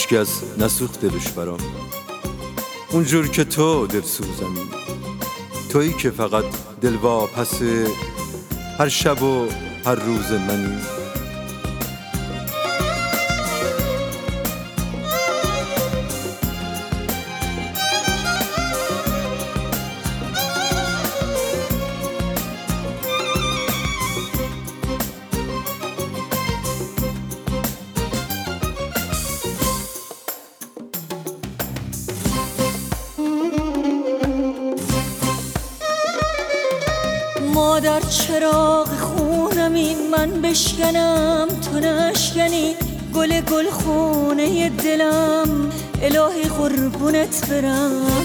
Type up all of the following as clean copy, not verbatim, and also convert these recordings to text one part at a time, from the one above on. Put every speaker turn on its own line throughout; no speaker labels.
هیچکس نسوخت دلش برام، اونجور که تو دلسوزمی، تویی که فقط دلواپس هر شب و هر روز منی.
مادر چراغ خونمی، من بشکنم تو نشکنی، گل گل خونه دلم الهی قربونت برم.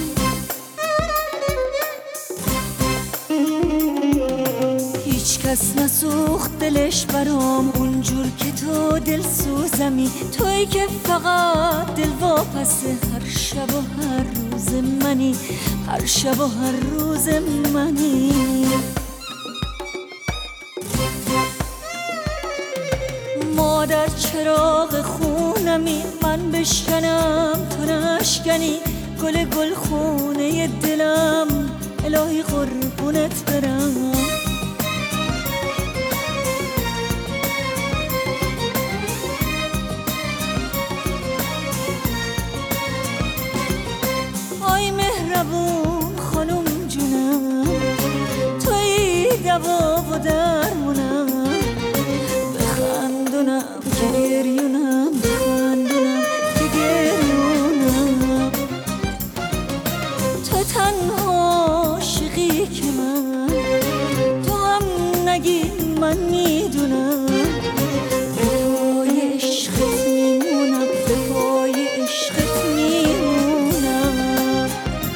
هیچ کس نسوخت دلش برام، اونجور که تو دلسوزمی، تویی که فقط دلواپس هر شب و هر روز منی، هر شب و هر روز منی. مادر چراغ خونمی، من بشکنم تو نشکنی، گل گل خونه دلم الهی قربونت برم. آی مهربون خانم جونم، تویی دوا و درمونم، بخندونم که گریونم، بخندونم که گریونم. تو تنها عاشقی که من، تو هم نگی من میدونم، به پای عشقت میمونم، به پای عشقت میمونم.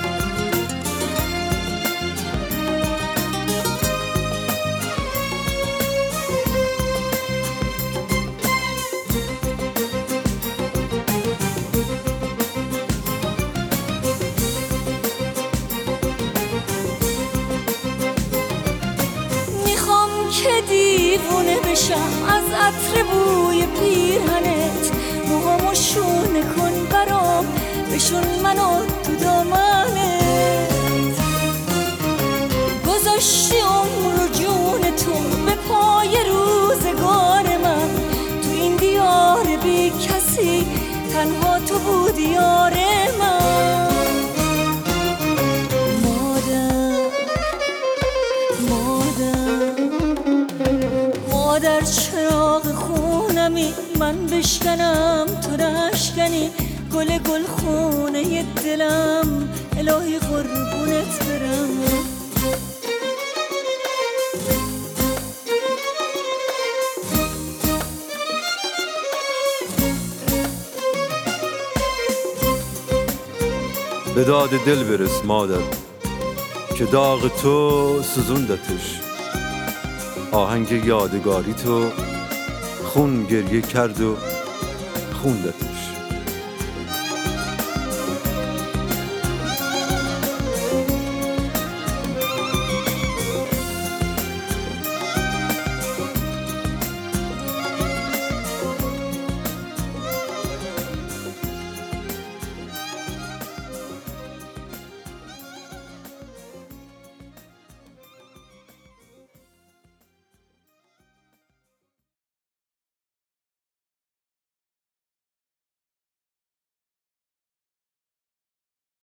که دیوونه بشم از عطر بوی پیرهنت، موهامو شونه کن برام، بشون منو تو دامنت. گذاشتی عمر و جون تو به پای روزگار من، تو این دیار بی کسی تنها تو بودی یار من. مادر چراغ خونمی، من بشکنم تو نشکنی، گل گل خونه دلم الهی قربونت برم.
به داد دل برس مادر که داغ تو سوزوندتش، آهنگ یادگاری تو خون گریه کرد و خوندتش.